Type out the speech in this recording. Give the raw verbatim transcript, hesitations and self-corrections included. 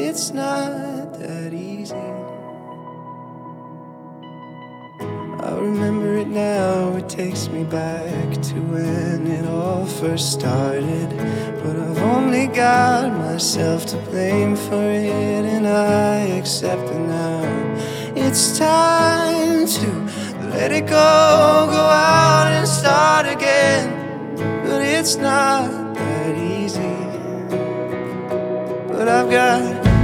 it's not that easy. I remember it now, it takes me back to when it all first started. But I've only got myself to blame for it, and I accept it now. It's time to let it go, go out and start again. But it's not that easy. But I've got